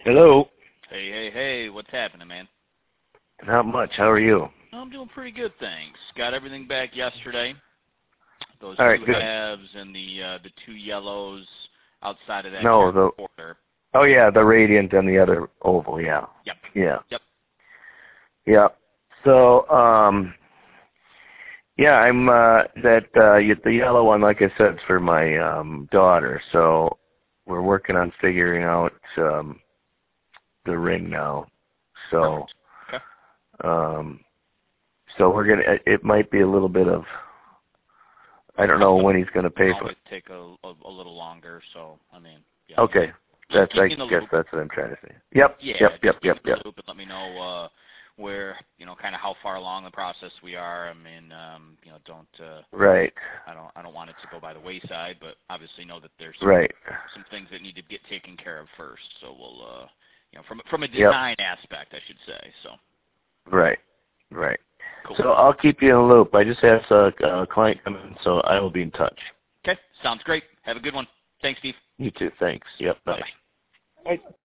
Hello. Hey, what's happening, man? Not much. How are you? I'm doing pretty good, thanks. Got everything back yesterday. Those All right, two good. halves and the two yellows outside of that No, quarter. oh yeah, the radiant and the other oval, yeah. Yep. Yeah. Yep. Yeah. So, yeah, I'm the yellow one, like I said, is for my daughter. So we're working on figuring out the ring now. So, Okay. so we're gonna. It might be a little bit of. I don't know when he's gonna pay for Always it. take a little longer, so I mean, yeah. Okay. Just keep I me in the guess loop. that's what I'm trying to say. Yep. Yeah, Yep. just keep me in Yep. the loop and let me know where, kind of how far along the process we are. I mean, don't Right. I don't want it to go by the wayside, but obviously know that there's Right. some things that need to get taken care of first. So we'll, from a design aspect, I should say. So. Right. Right. Cool. So I'll keep you in the loop. I just have a client come in, so I will be in touch. Okay, sounds great. Have a good one. Thanks, Steve. You too. Thanks. Yep. Bye. Bye-bye. Bye.